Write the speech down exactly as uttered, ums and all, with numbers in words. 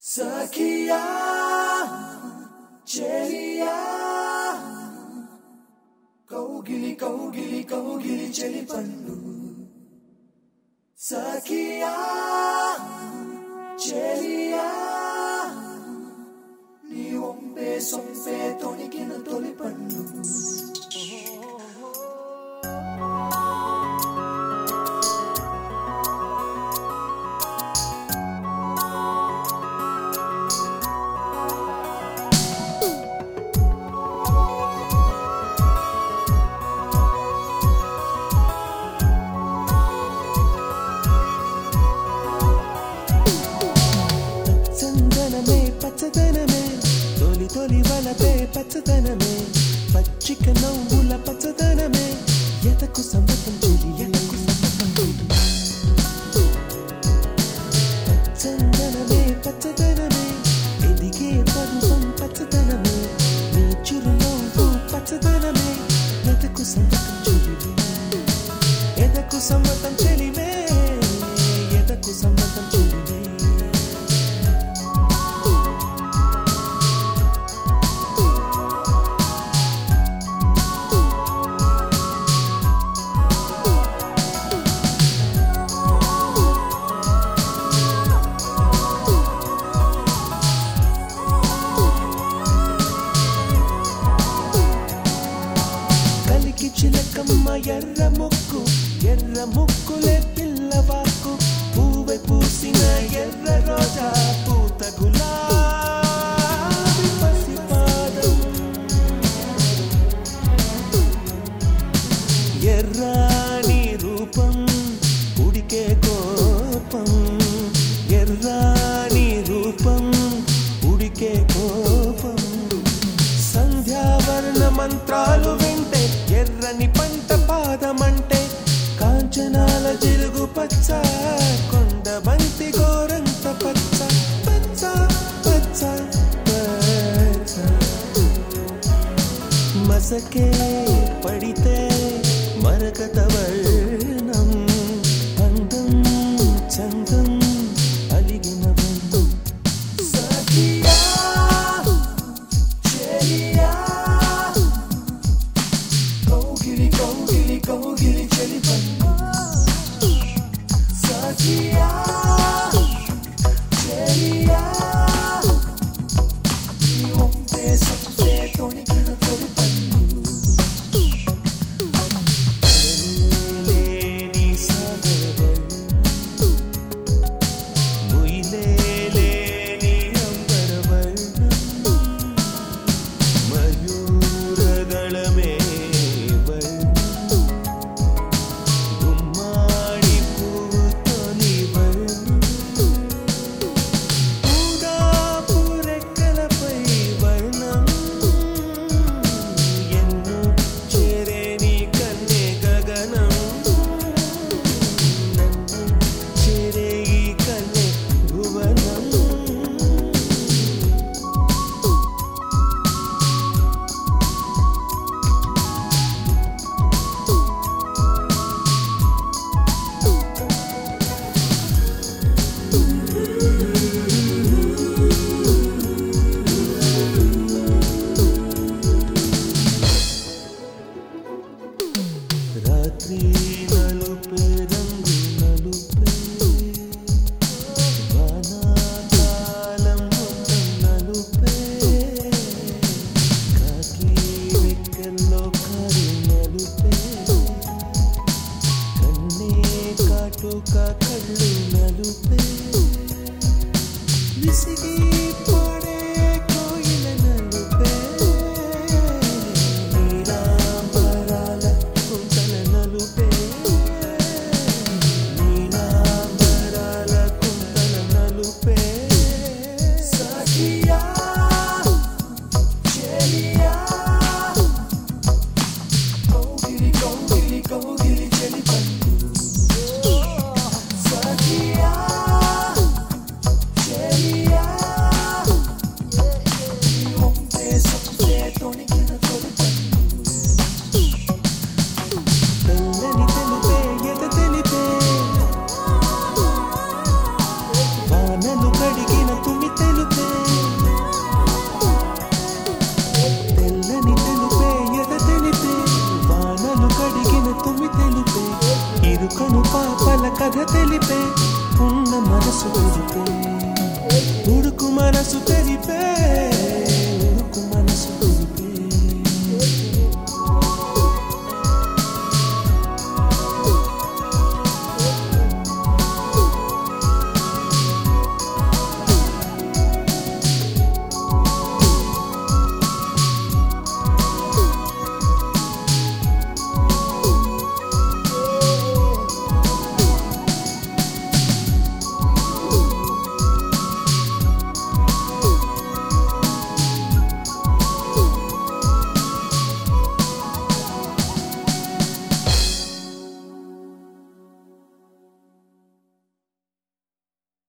సఖియా చెలియా కౌగిలి కౌగిలి కౌగిలి చెలి పన్ను సఖియా చెలియా నీ ఒంపే సొంపే తొణికిన తొలి పన్ను పచ్చదనమే తొలి తొలి వలపే పచ్చదనమే పచ్చిక నవ్వుల పచ్చదనమే ఎతకు సమ్మతం చెలి ఎతకు సమ్మతం పచ్చదనమే పచ్చదనమే ఎదిగే పరువం పచ్చదనమే నీ చిరునవ్వు పచ్చదనమే ఎతకు సమ్మతం చెలి ఎతకు సమ్మతం చెలిమే ఎతకు సమ్మతం చెలిమే చిలకమ్మ ఎర్ర ముక్కు ఎర్ర ముక్కులే పిల్లవాకు పూవె పూసిన ఎర్ర రోజా పూత గులాబీ పసిపాదం ఎర్రాని రూపం ఉడికే కోపం ఎర్రాని రూపం ఉడికే కోపం సంధ్యావర్ణ మంత్రాలు వింటే ఎర్రని పంట పాదమంటే కాంచనాల జిలుగు పచ్చ కొండ బంతి గోరంత పచ్చ పచ్చ పచ్చ పచ్చ మసకే పడితే మరకత వర్ణం అందం చందం అలిగిన బంధం సఖియా చెలియా కౌగిలి కౌగిలి కౌగిలి చెలి పన్ను సఖియా చెలియా నీ ఒంపే సొంపే తొణికిన తొలి పన్ను లేని సాగరం ముయిలే లేని అంబరవర్ణం మయూరగళమే రాత్రి నలుపే రంగు నలుపే వానాకాలం మొత్తం నలుపే కాకి రెక్కల్లో కారు నలుపే కన్నే కాటుక కళ్ళు నలుపే విసిగి పడే కోయిల నలుపే నీలాంబరాల కుంతల నలుపే నీలాంబరాల కుంతల నలుపే సఖియా చెలియా కౌగిలి కౌగిలి కౌగిలి చెలి పన్ను సఖియా చెలియా నలుపే